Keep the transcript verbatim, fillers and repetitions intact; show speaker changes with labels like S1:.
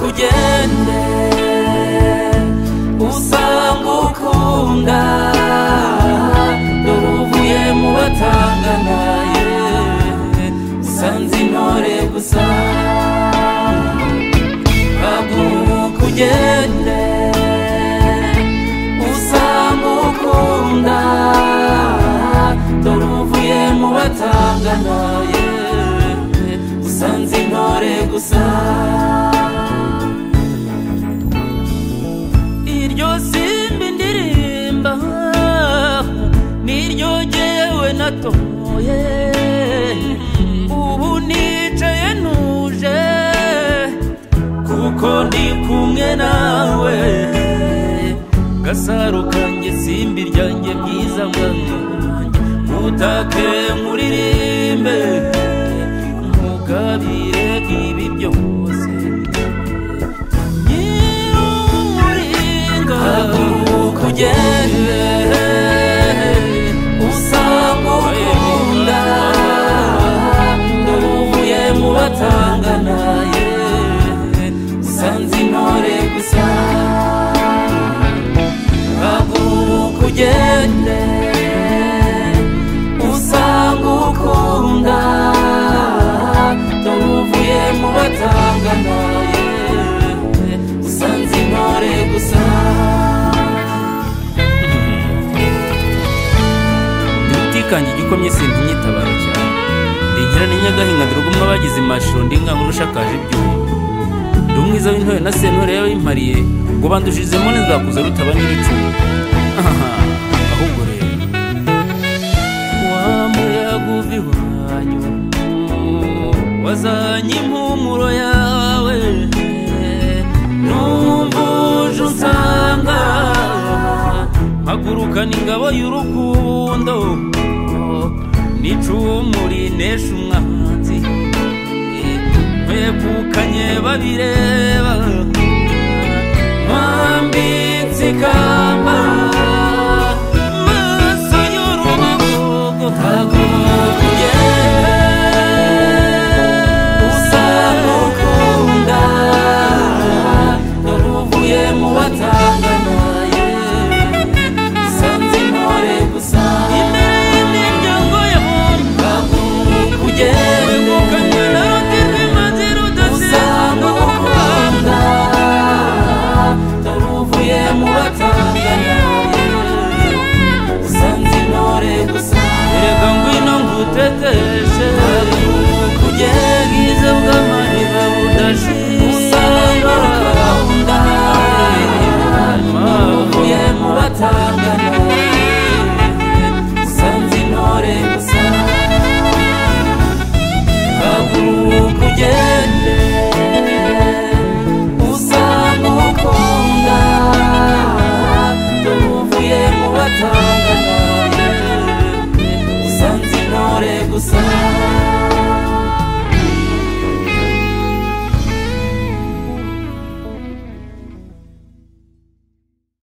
S1: ugende usanga ukunda dore uvuye mu batangana usanze intore gusa haguruka ugende usanga ukunda dore uvuye mu batangana usanze intore gusa iryo simba indirimba niryo jyewe natoye ubu nicaye ntuje kuko ndi kumwe nawe Gasaro kanjye simba iryanjye byiza bwanjye mutake muririmbe mugabire ibi byose nyiruringa kugende usanga ukunda dore uvuye mu batangana usanze intore gusa haguruka ugende usanga ukunda dore uvuye mu batangana usanze intore gusa nditikanje igikomye sintinyitabara cyane ndigira n'inyagahinga ndurugumwe abagize imashiro ndinga nk'urushakaje ibyuma ndi umwiza w'intore na sentore yabimpariye ngo bandushizemo ntizakuza rutaba nyir'icumu ahubwo rero wamuyaga uva iwanyu wazanye impumuro yawe numva uje unsanga mpagurukana ingabo y'urukundo n'icumu rinesha umwanzi mwegukanye babireba mwambitse ikamba maso y'urubagogo haguruka ugende usanga ukunda dore uvuye mu batangana usanze intore gusa imbere y'imiryango ya bombi haguruka ugende wegukanye na rutini mazira udasanga ukunda dore uvuye mu batangana usanze intore gusa erega ngwino nguteteshe haguruka ugende bwiza bw'amariba budashira usanga ukunda uvuye mu batangana